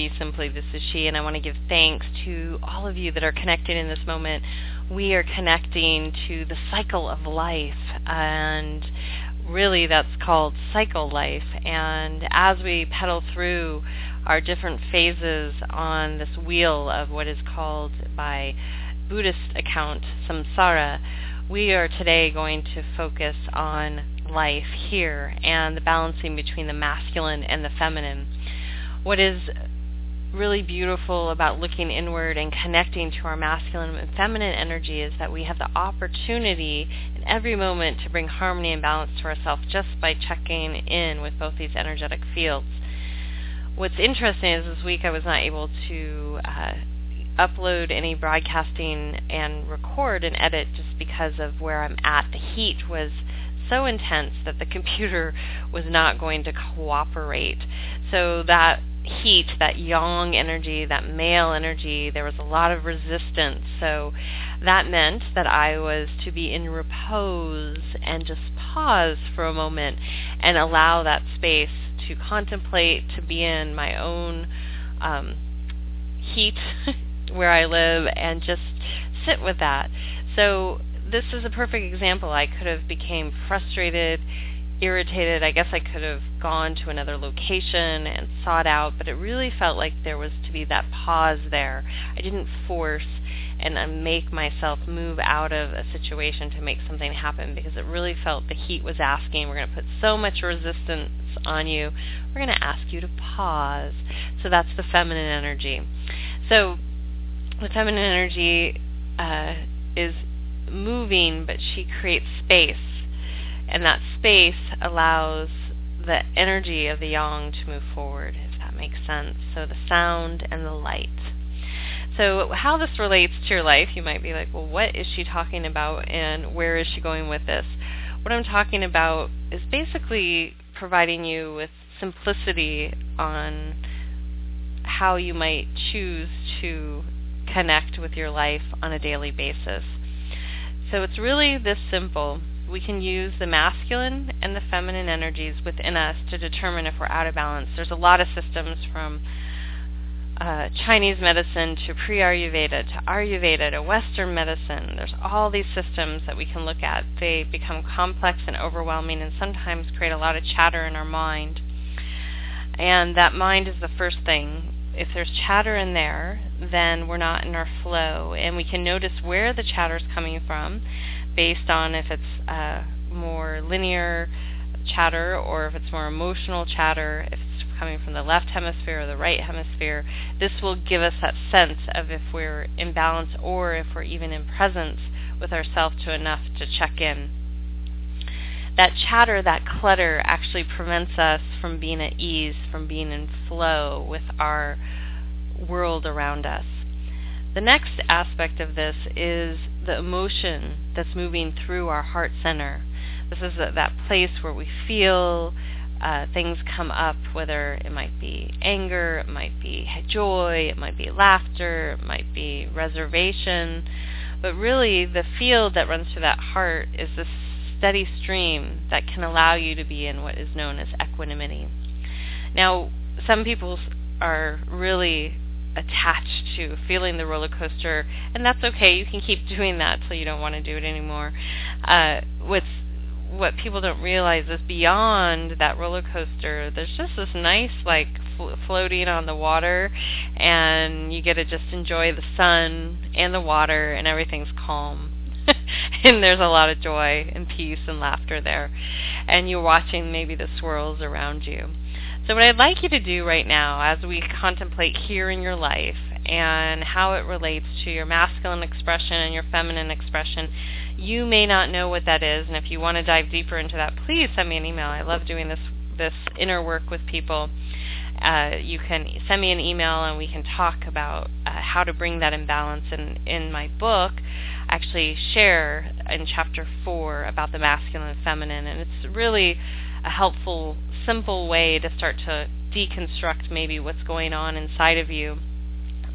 Be Simply. This is She, and I want to give thanks to all of you that are connected in this moment. We are connecting to the cycle of life, and really that's called cycle life. And as we pedal through our different phases on this wheel of what is called by Buddhist account samsara, we are today going to focus on life here and the balancing between the masculine and the feminine. What is really beautiful about looking inward and connecting to our masculine and feminine energy is that we have the opportunity in every moment to bring harmony and balance to ourselves just by checking in with both these energetic fields. What's interesting is this week I was not able to upload any broadcasting and record and edit just because of where I'm at. The heat was so intense that the computer was not going to cooperate. So that heat, that yang energy, that male energy, there was a lot of resistance. So that meant that I was to be in repose and just pause for a moment and allow that space to contemplate, to be in my own heat where I live and just sit with that. So this is a perfect example. I could have became frustrated, irritated. I guess I could have gone to another location and sought out, but it really felt like there was to be that pause there. I didn't force and make myself move out of a situation to make something happen because it really felt the heat was asking, we're going to put so much resistance on you. We're going to ask you to pause. So that's the feminine energy. So the feminine energy is moving, but she creates space, and that space allows the energy of the yang to move forward, if that makes sense. So the sound and the light. So how this relates to your life, you might be like, well, what is she talking about and where is she going with this? What I'm talking about is basically providing you with simplicity on how you might choose to connect with your life on a daily basis. So it's really this simple. We can use the masculine and the feminine energies within us to determine if we're out of balance. There's a lot of systems from Chinese medicine to pre-Ayurveda to Ayurveda to Western medicine. There's all these systems that we can look at. They become complex and overwhelming and sometimes create a lot of chatter in our mind. And that mind is the first thing. If there's chatter in there, then we're not in our flow, and we can notice where the chatter is coming from based on if it's more linear chatter or if it's more emotional chatter, if it's coming from the left hemisphere or the right hemisphere. This will give us that sense of if we're in balance or if we're even in presence with ourselves to enough to check in. That chatter, that clutter actually prevents us from being at ease, from being in flow with our world around us. The next aspect of this is the emotion that's moving through our heart center. This is that place where we feel things come up, whether it might be anger, it might be joy, it might be laughter, it might be reservation. But really, the field that runs through that heart is this steady stream that can allow you to be in what is known as equanimity. Now, some people are really attached to feeling the roller coaster, and that's okay. You can keep doing that till you don't want to do it anymore. What people don't realize is beyond that roller coaster, there's just this nice, floating on the water, and you get to just enjoy the sun and the water, and everything's calm. And there's a lot of joy and peace and laughter there. And you're watching maybe the swirls around you. So what I'd like you to do right now as we contemplate here in your life and how it relates to your masculine expression and your feminine expression, you may not know what that is. And if you want to dive deeper into that, please send me an email. I love doing this inner work with people. You can send me an email and we can talk about how to bring that in balance. And in my book, I actually share in chapter 4 about the masculine and feminine, and it's really a helpful, simple way to start to deconstruct maybe what's going on inside of you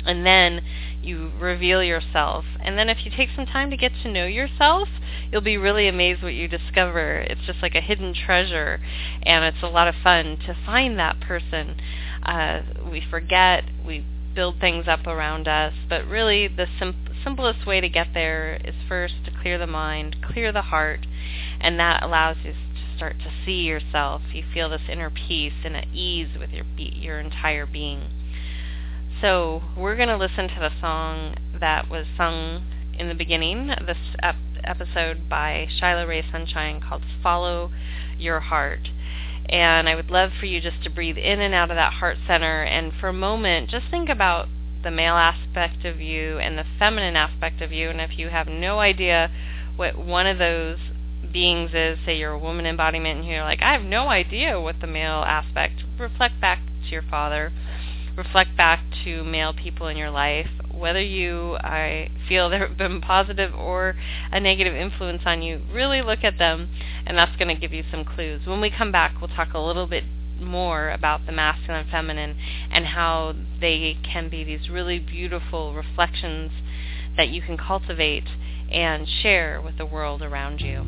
And then you reveal yourself. And then if you take some time to get to know yourself, you'll be really amazed what you discover. It's just like a hidden treasure, and it's a lot of fun to find that person. We forget, we build things up around us, but really the simplest way to get there is first to clear the mind, clear the heart, and that allows you to start to see yourself. You feel this inner peace and at ease with your entire being. So we're going to listen to the song that was sung in the beginning of this episode by Shyla Ray Sunshine called Follow Your Heart. And I would love for you just to breathe in and out of that heart center, and for a moment just think about the male aspect of you and the feminine aspect of you. And if you have no idea what one of those beings is, say you're a woman embodiment and you're like, I have no idea what the male aspect, reflect back to your father. Reflect back to male people in your life, whether I feel there have been positive or a negative influence on you. Really look at them, and that's going to give you some clues. When we come back, we'll talk a little bit more about the masculine and feminine and how they can be these really beautiful reflections that you can cultivate and share with the world around you.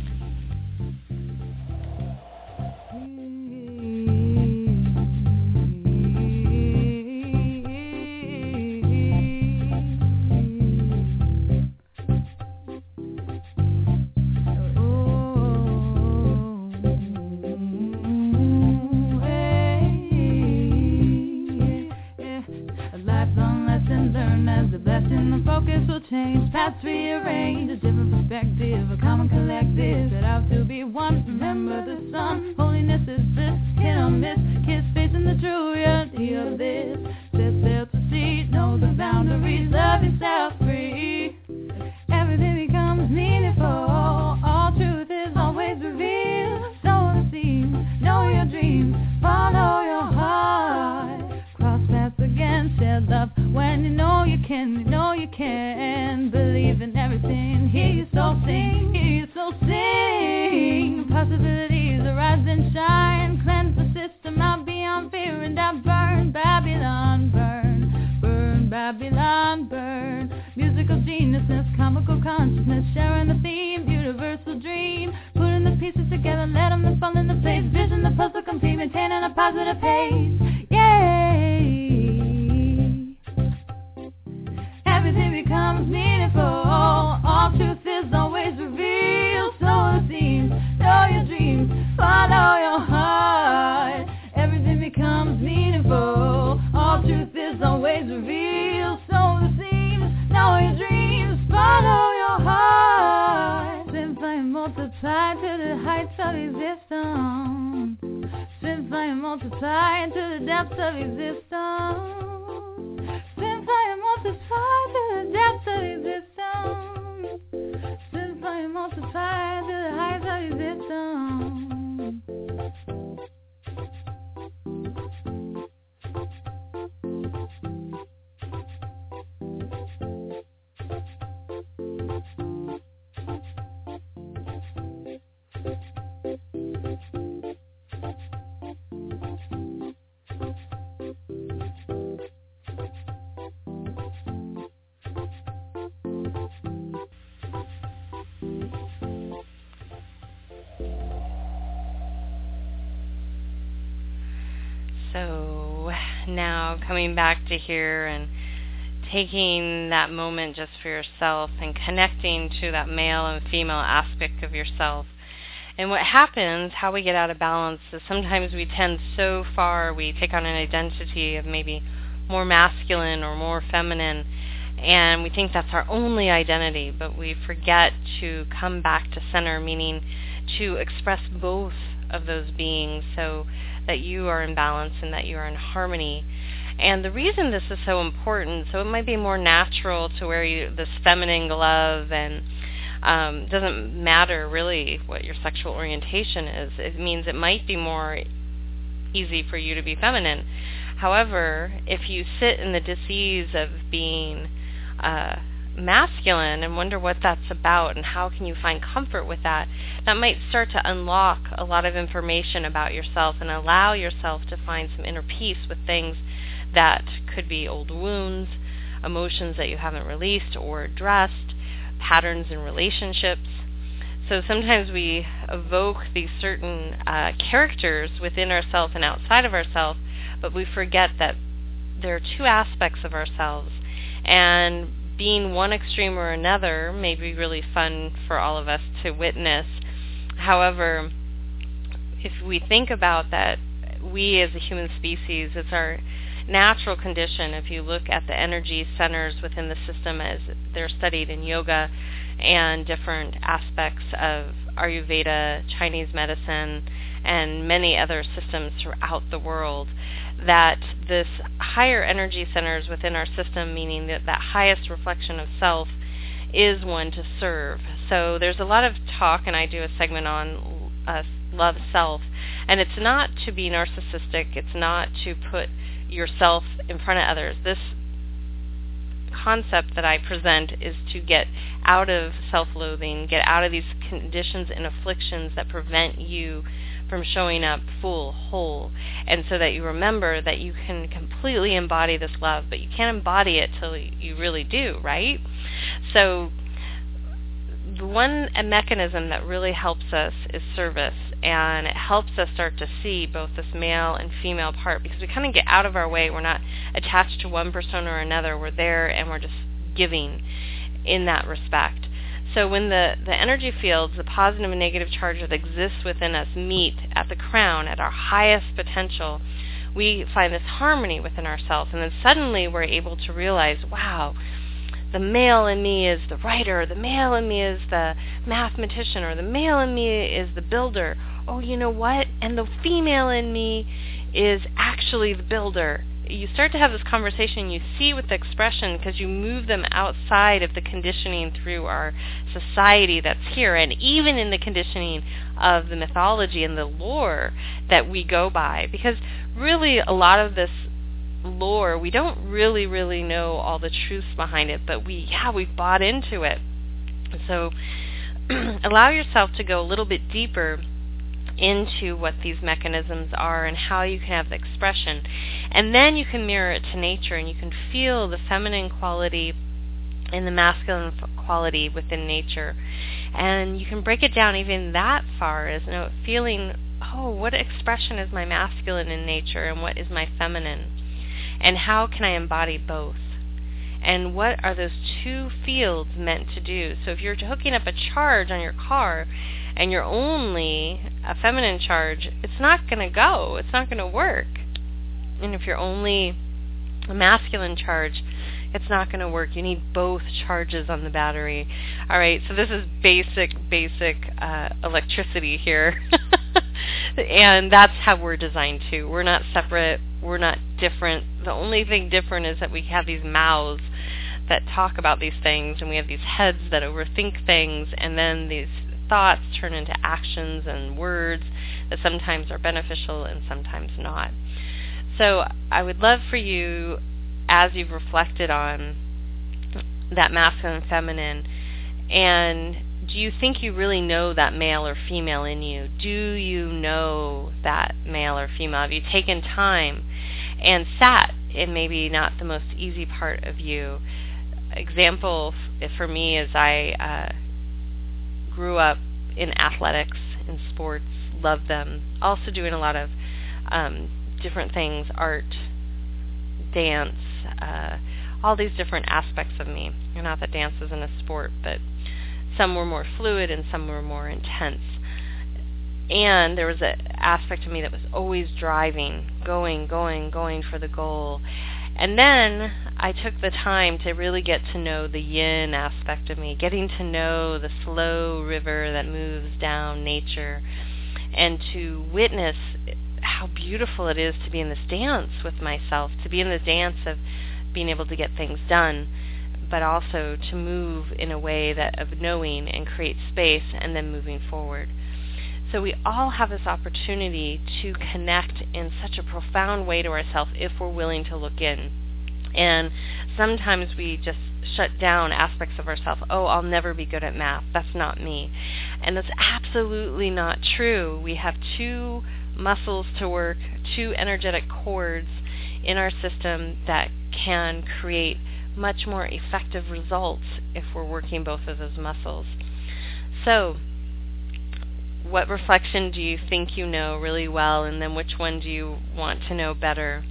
Paths rearranged, a different perspective, a common collective, set out to be one. Remember the sun, holiness is this, hit or miss, kiss facing the true reality of this. Set sail to sea, know the boundaries, love yourself free. Everything becomes meaningful, all truth is always revealed. Sow the seeds, know your dreams, follow your heart. Cross paths again, share love when you know you can, believe in everything, hear your soul sing, possibilities arise and shine, cleanse the system out beyond fear, and I burn Babylon, burn Babylon, burn. Musical geniusness, comical consciousness, sharing the theme, universal dream, putting the pieces together, let them fall into place, vision the puzzle complete, maintaining a positive pace, yay. Everything becomes meaningful, all truth is always revealed. Sow the seeds, know your dreams, follow your heart. Everything becomes meaningful, all truth is always revealed. Sow the seeds, know your dreams, follow your heart. Simplify and multiply to the heights of existence. Simplify and multiply to the depths of existence. Simplify and multiply to the depths of existence. Simplify and multiply to the heights of existence. So now coming back to here and taking that moment just for yourself and connecting to that male and female aspect of yourself. And what happens, how we get out of balance, is sometimes we tend so far, we take on an identity of maybe more masculine or more feminine, and we think that's our only identity, but we forget to come back to center, meaning to express both of those beings so that you are in balance and that you are in harmony. And the reason this is so important, so it might be more natural to wear this feminine glove, and doesn't matter really what your sexual orientation is. It means it might be more easy for you to be feminine. However, if you sit in the dis-ease of being masculine and wonder what that's about and how can you find comfort with that, that might start to unlock a lot of information about yourself and allow yourself to find some inner peace with things that could be old wounds, emotions that you haven't released or addressed, patterns in relationships. So sometimes we evoke these certain characters within ourselves and outside of ourselves, but we forget that there are two aspects of ourselves, and being one extreme or another may be really fun for all of us to witness. However, if we think about that, we as a human species, it's our natural condition. If you look at the energy centers within the system as they're studied in yoga and different aspects of Ayurveda, Chinese medicine, and many other systems throughout the world, that this higher energy centers within our system, meaning that highest reflection of self, is one to serve. So there's a lot of talk, and I do a segment on love self, and it's not to be narcissistic, it's not to put yourself in front of others. This concept that I present is to get out of self-loathing, get out of these conditions and afflictions that prevent you from showing up full, whole, and so that you remember that you can completely embody this love, but you can't embody it till you really do, right? So the one mechanism that really helps us is service, and it helps us start to see both this male and female part, because we kind of get out of our way. We're not attached to one persona or another. We're there, and we're just giving in that respect. So when the energy fields, the positive and negative charge that exists within us meet at the crown, at our highest potential, we find this harmony within ourselves, and then suddenly we're able to realize, wow, the male in me is the writer, the male in me is the mathematician, or the male in me is the builder. Oh, you know what? And the female in me is actually the builder. You start to have this conversation, you see with the expression, because you move them outside of the conditioning through our society that's here, and even in the conditioning of the mythology and the lore that we go by. Because really a lot of this lore, we don't really know all the truths behind it, but we've bought into it. So allow yourself to go a little bit deeper into what these mechanisms are and how you can have the expression. And then you can mirror it to nature, and you can feel the feminine quality and the masculine quality within nature. And you can break it down even that far as feeling, oh, what expression is my masculine in nature and what is my feminine? And how can I embody both? And what are those two fields meant to do? So if you're hooking up a charge on your car and you're only a feminine charge, it's not going to go. It's not going to work. And if you're only a masculine charge, it's not going to work. You need both charges on the battery. All right, so this is basic electricity here. And that's how we're designed too. We're not separate. We're not different. The only thing different is that we have these mouths that talk about these things, and we have these heads that overthink things, and then these thoughts turn into actions and words that sometimes are beneficial and sometimes not. So I would love for you, as you've reflected on that masculine and feminine, and do you think you really know that male or female in you? Do you know that male or female? Have you taken time and sat in maybe not the most easy part of you? Example for me is I grew up in athletics, in sports, loved them. Also doing a lot of different things, art, dance, all these different aspects of me. And not that dance isn't a sport, but some were more fluid and some were more intense. And there was an aspect of me that was always driving, going for the goal. And then I took the time to really get to know the yin aspect of me, getting to know the slow river that moves down nature, and to witness how beautiful it is to be in this dance with myself, to be in the dance of being able to get things done, but also to move in a way that of knowing and create space and then moving forward. So we all have this opportunity to connect in such a profound way to ourselves if we're willing to look in. And sometimes we just shut down aspects of ourselves. Oh, I'll never be good at math. That's not me. And that's absolutely not true. We have two muscles to work, two energetic cords in our system that can create much more effective results if we're working both of those muscles. So, what reflection do you think you know really well, and then which one do you want to know better?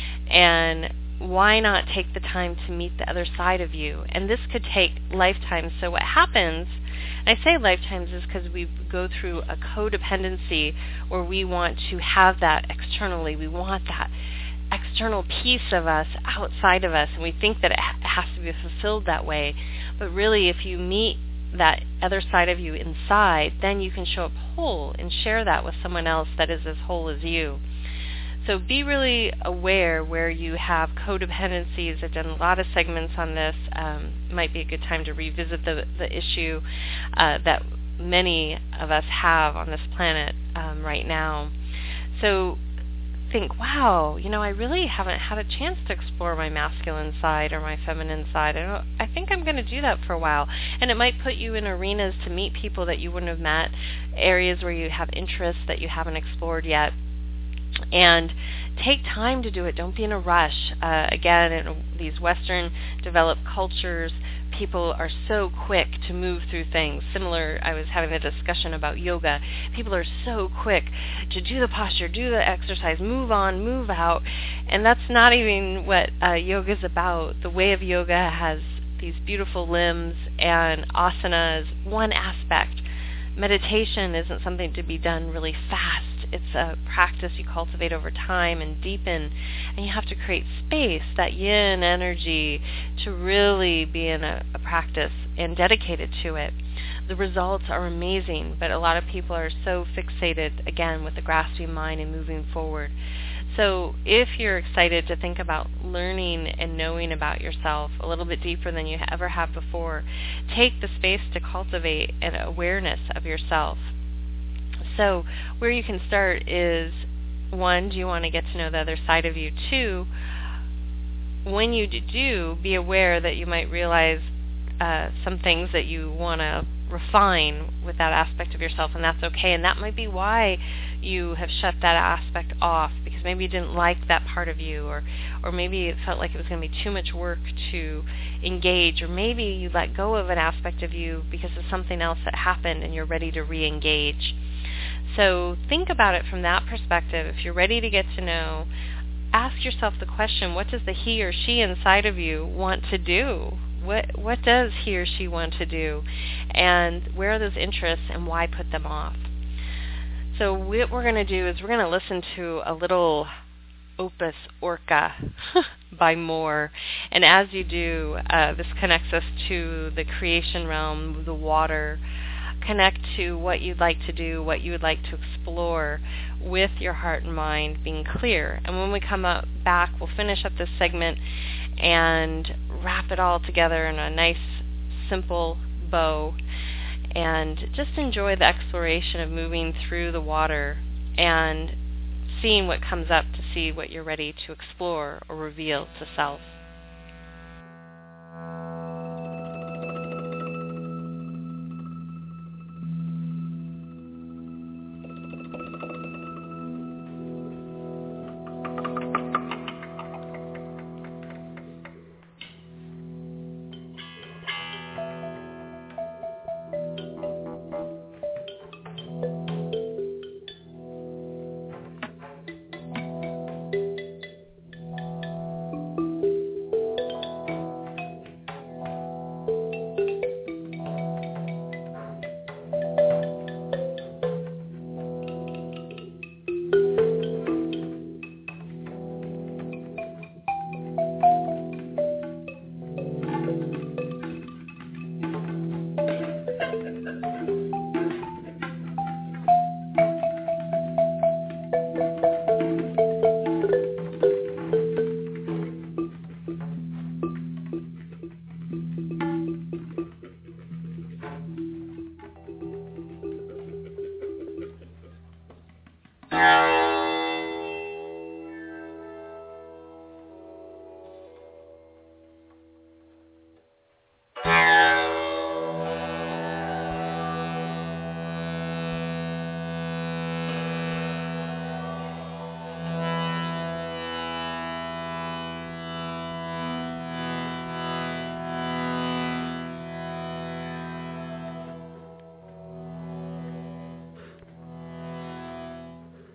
And why not take the time to meet the other side of you? And this could take lifetimes. So what happens, and I say lifetimes, is because we go through a codependency where we want to have that externally. We want that external piece of us outside of us, and we think that it has to be fulfilled that way. But really, if you meet that other side of you inside, then you can show up whole and share that with someone else that is as whole as you. So be really aware where you have codependencies. I've done a lot of segments on this. Might be a good time to revisit the issue that many of us have on this planet right now. So think, wow, I really haven't had a chance to explore my masculine side or my feminine side. I think I'm going to do that for a while. And it might put you in arenas to meet people that you wouldn't have met, areas where you have interests that you haven't explored yet. And take time to do it. Don't be in a rush. Again, in these Western developed cultures, people are so quick to move through things. Similar, I was having a discussion about yoga. People are so quick to do the posture, do the exercise, move on, move out. And that's not even what yoga is about. The way of yoga has these beautiful limbs, and asana is one aspect. Meditation isn't something to be done really fast. It's a practice you cultivate over time and deepen, and you have to create space, that yin energy, to really be in a practice and dedicated to it. The results are amazing, but a lot of people are so fixated, again, with the grasping mind and moving forward. So if you're excited to think about learning and knowing about yourself a little bit deeper than you ever have before, take the space to cultivate an awareness of yourself. So where you can start is, 1, do you want to get to know the other side of you? 2, when you do, be aware that you might realize some things that you want to refine with that aspect of yourself, and that's okay. And that might be why you have shut that aspect off, because maybe you didn't like that part of you, or maybe it felt like it was going to be too much work to engage, or maybe you let go of an aspect of you because of something else that happened and you're ready to re-engage. So think about it from that perspective. If you're ready to get to know, ask yourself the question, what does the he or she inside of you want to do? What does he or she want to do? And where are those interests, and why put them off? So what we're going to do is we're going to listen to a little opus Orca by Moore. And as you do, this connects us to the creation realm, the water. Connect to what you'd like to do, what you would like to explore with your heart and mind being clear. And when we come back, we'll finish up this segment and wrap it all together in a nice, simple bow, and just enjoy the exploration of moving through the water and seeing what comes up to see what you're ready to explore or reveal to self.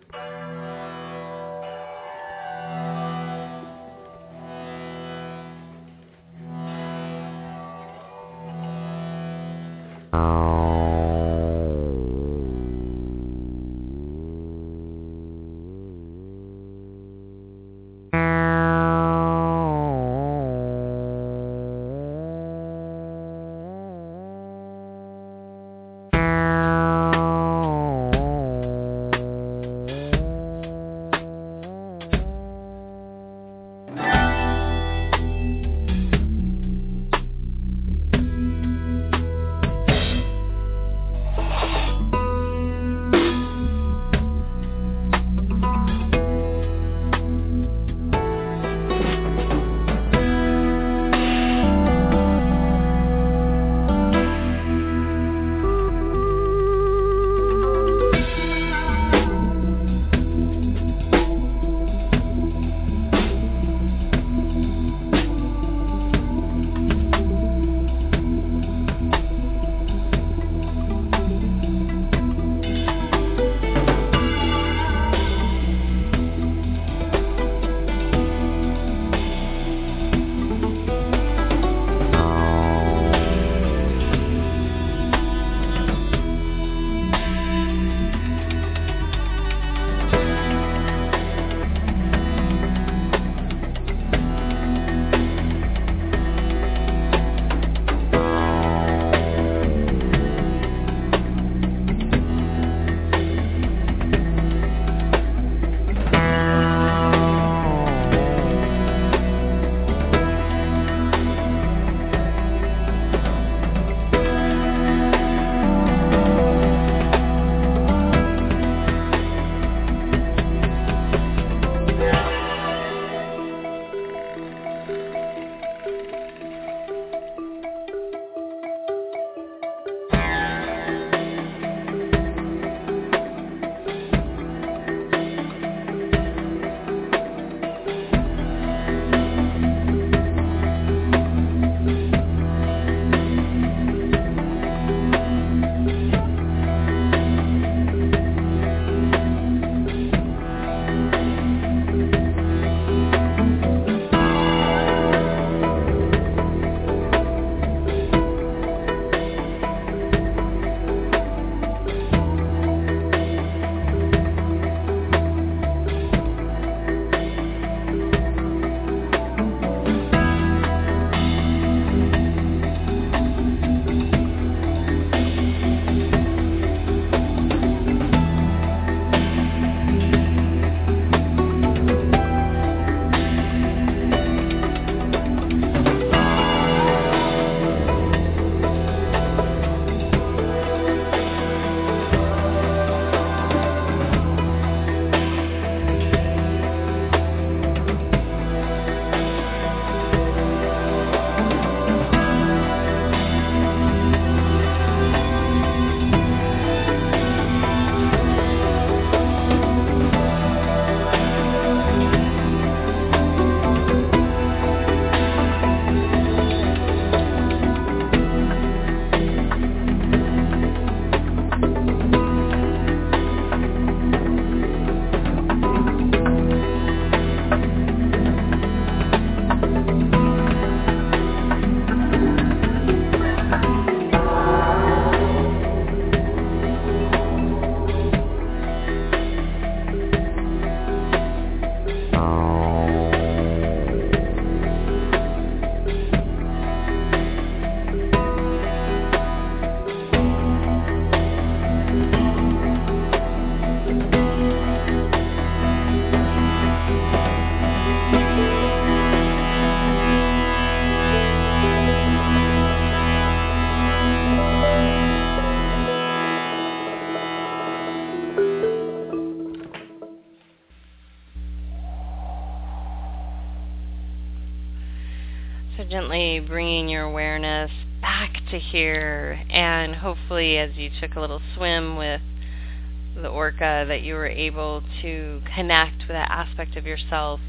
So gently bringing your awareness back to here, and hopefully as you took a little swim with the orca that you were able to connect with that aspect of yourself.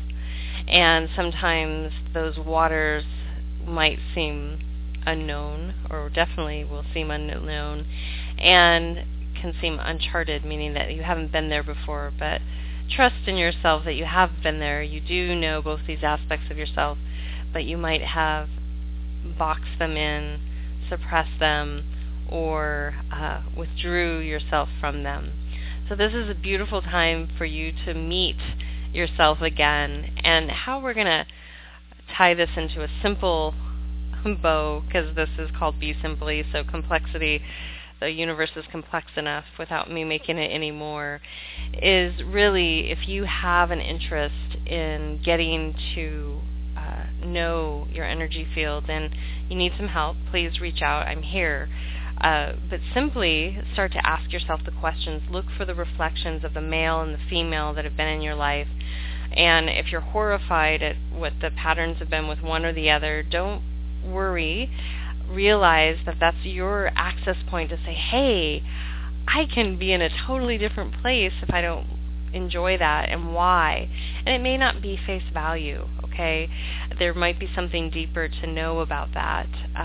And sometimes those waters might seem unknown, or definitely will seem unknown, and can seem uncharted, meaning that you haven't been there before, but trust in yourself that you have been there. You do know both these aspects of yourself, but you might have boxed them in, suppressed them, or withdrew yourself from them. So this is a beautiful time for you to meet yourself again. And how we're going to tie this into a simple bow, because this is called Be Simply, so complexity, the universe is complex enough without me making it any more, is really if you have an interest in getting to know your energy field and you need some help, please reach out. I'm here. But simply start to ask yourself the questions. Look for the reflections of the male and the female that have been in your life. And if you're horrified at what the patterns have been with one or the other, don't worry. Realize that that's your access point to say, hey, I can be in a totally different place if I don't enjoy that, and why. And it may not be face value, okay? There might be something deeper to know about that.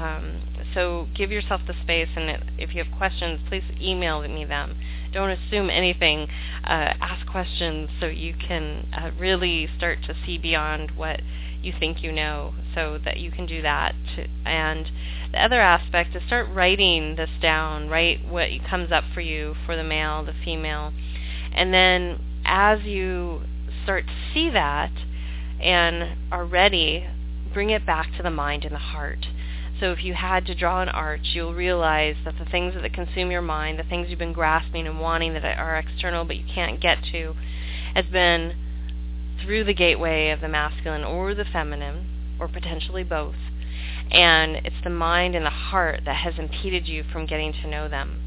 So give yourself the space, and if you have questions, please email me them. Don't assume anything. Ask questions so you can really start to see beyond what you think you know, so that you can do that. And the other aspect is start writing this down. Write what comes up for you for the male, the female. And then as you start to see that and are ready, bring it back to the mind and the heart. So if you had to draw an arch, you'll realize that the things that consume your mind, the things you've been grasping and wanting that are external but you can't get to, has been through the gateway of the masculine or the feminine, or potentially both. And it's the mind and the heart that has impeded you from getting to know them.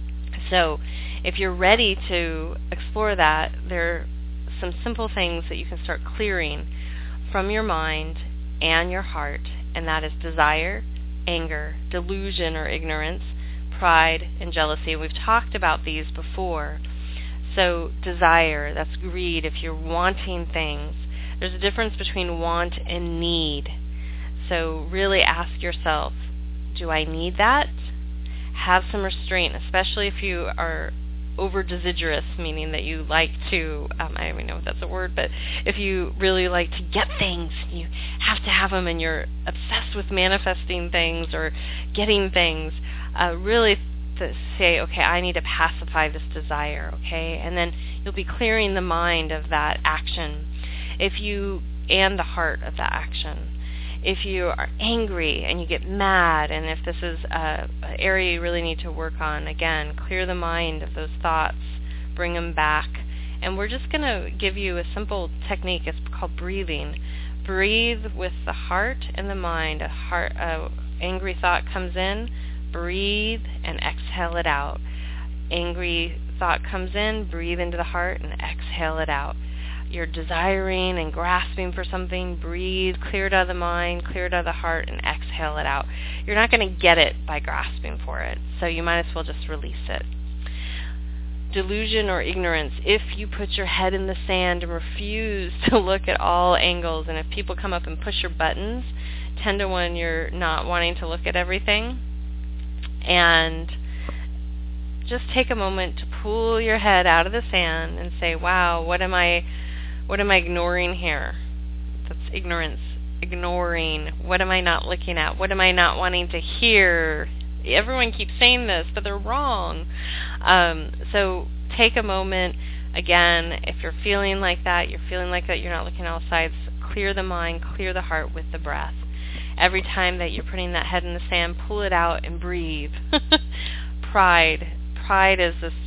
So if you're ready to explore that, there are some simple things that you can start clearing from your mind and your heart, and that is desire, anger, delusion or ignorance, pride, and jealousy. We've talked about these before. So desire, that's greed. If you're wanting things, there's a difference between want and need. So really ask yourself, do I need that? Have some restraint, especially if you are over deciduous, meaning that you like to, I don't even know if that's a word, but if you really like to get things, you have to have them and you're obsessed with manifesting things or getting things, really to say, okay, I need to pacify this desire, okay? And then you'll be clearing the mind of that action and the heart of that action. If you are angry and you get mad, and if this is an area you really need to work on, again, clear the mind of those thoughts, bring them back. And we're just going to give you a simple technique. It's called breathing. Breathe with the heart and the mind. A angry thought comes in, breathe and exhale it out. Angry thought comes in, breathe into the heart and exhale it out. You're desiring and grasping for something, breathe, clear it out of the mind, clear it out of the heart, and exhale it out. You're not going to get it by grasping for it, so you might as well just release it. Delusion or ignorance, if you put your head in the sand and refuse to look at all angles, and if people come up and push your buttons, 10 to 1 you're not wanting to look at everything, and just take a moment to pull your head out of the sand and say, wow, what am I ignoring here? That's ignorance. Ignoring. What am I not looking at? What am I not wanting to hear? Everyone keeps saying this, but they're wrong. So take a moment. Again, if you're feeling like that, you're not looking at all sides, clear the mind, clear the heart with the breath. Every time that you're putting that head in the sand, pull it out and breathe. Pride. Pride is this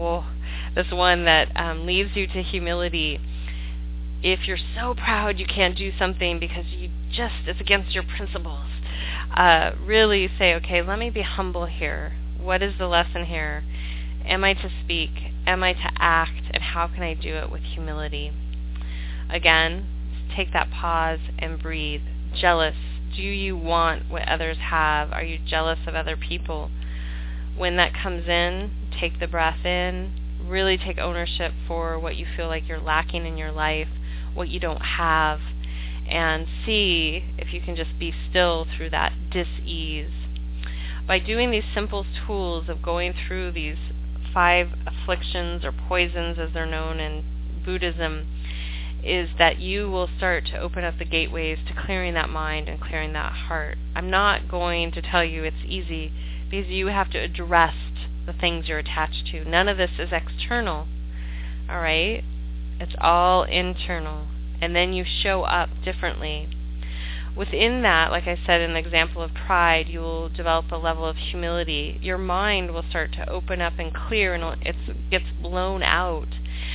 one that leads you to humility. If you're so proud you can't do something because it's against your principles, really say, okay, let me be humble here. What is the lesson here? Am I to speak? Am I to act? And how can I do it with humility? Again, take that pause and breathe. Jealous. Do you want what others have? Are you jealous of other people? When that comes in, take the breath in. Really take ownership for what you feel like you're lacking in your life, what you don't have, and see if you can just be still through that dis-ease. By doing these simple tools of going through these 5 afflictions or poisons, as they're known in Buddhism, is that you will start to open up the gateways to clearing that mind and clearing that heart. I'm not going to tell you it's easy, because you have to address the things you're attached to. None of this is external, all right? It's all internal. And then you show up differently. Within that, like I said in the example of pride, you will develop a level of humility. Your mind will start to open up and clear, and it gets blown out.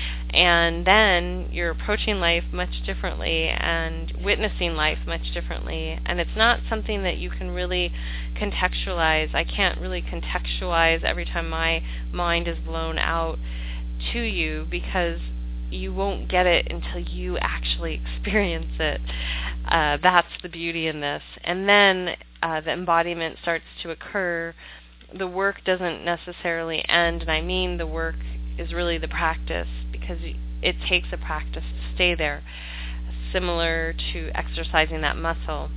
And then you're approaching life much differently and witnessing life much differently. And it's not something that you can really contextualize. I can't really contextualize every time my mind is blown out to you, because you won't get it until you actually experience it. That's the beauty in this. And then the embodiment starts to occur. The work doesn't necessarily end, and I mean the work is really the practice, because it takes a practice to stay there, similar to exercising that muscle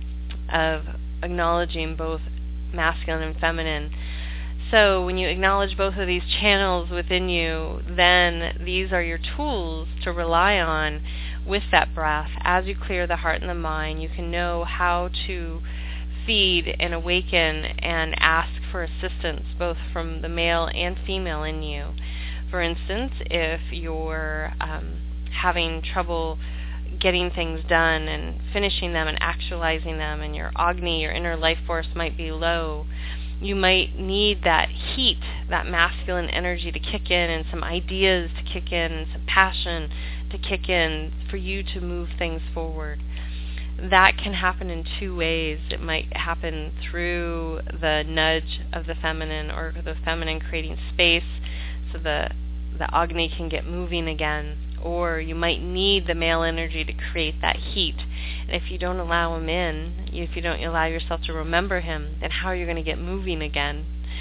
of acknowledging both masculine and feminine. So when you acknowledge both of these channels within you, then these are your tools to rely on with that breath. As you clear the heart and the mind, you can know how to feed and awaken and ask for assistance, both from the male and female in you. For instance, if you're having trouble getting things done and finishing them and actualizing them, and your Agni, your inner life force, might be low, you might need that heat, that masculine energy to kick in, and some ideas to kick in, and some passion to kick in for you to move things forward. That can happen in 2 ways. It might happen through the nudge of the feminine, or the feminine creating space so the Agni can get moving again. Or you might need the male energy to create that heat. And if you don't allow him in, if you don't allow yourself to remember him, then how are you going to get moving again?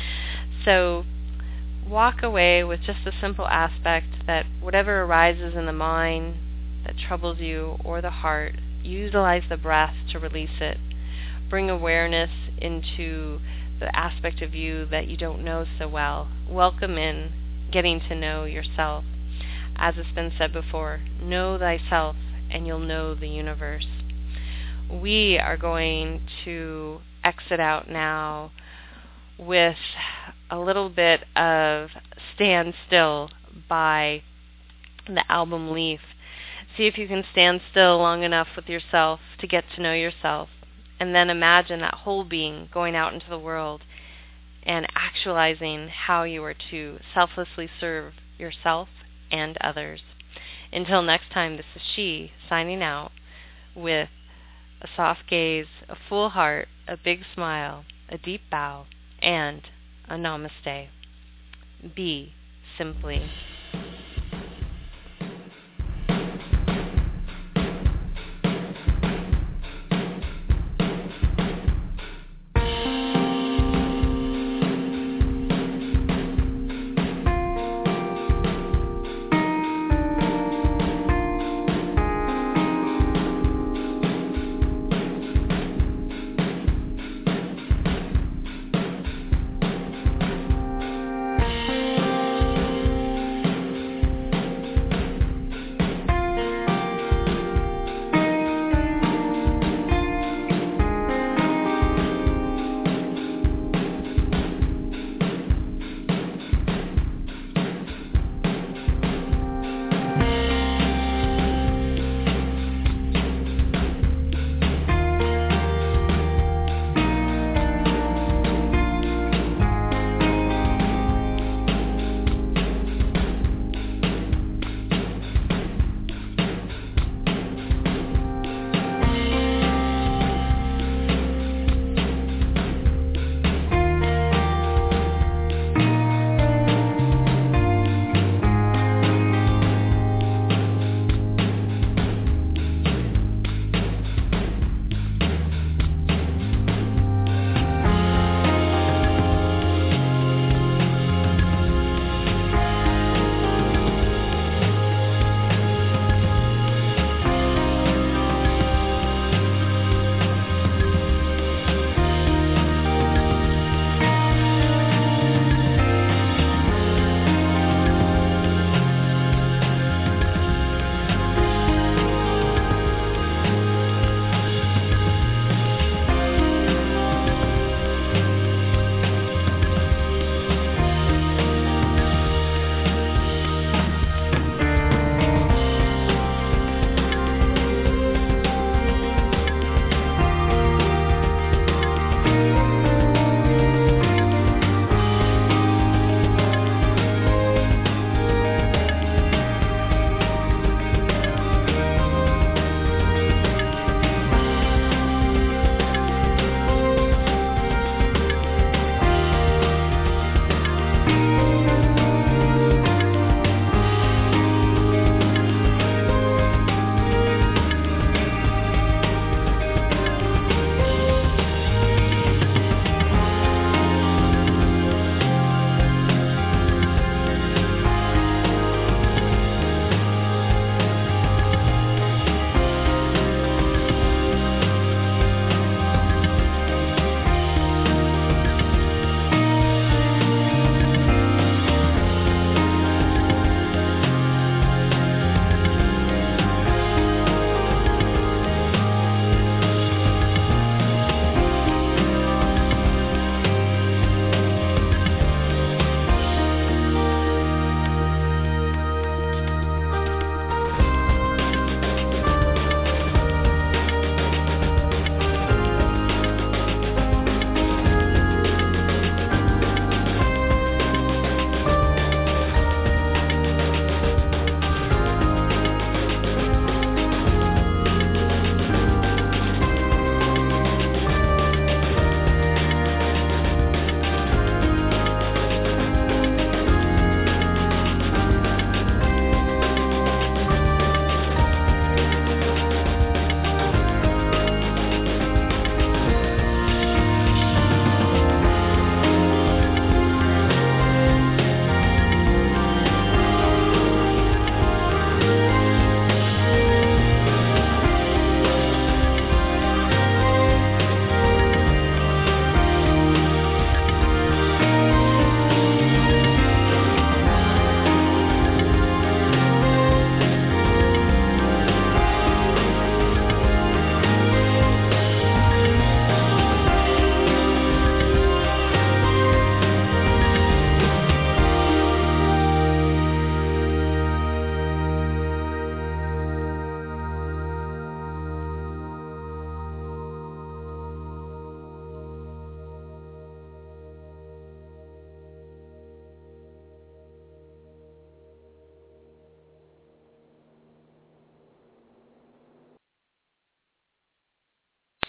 So walk away with just a simple aspect that whatever arises in the mind that troubles you or the heart, utilize the breath to release it. Bring awareness into the aspect of you that you don't know so well. Welcome in getting to know yourself. As it's been said before, know thyself and you'll know the universe. We are going to exit out now with a little bit of Stand Still by the album Leaf. See if you can stand still long enough with yourself to get to know yourself, and then imagine that whole being going out into the world and actualizing how you are to selflessly serve yourself and others. Until next time, this is She signing out with a soft gaze, a full heart, a big smile, a deep bow, and a namaste. Be simply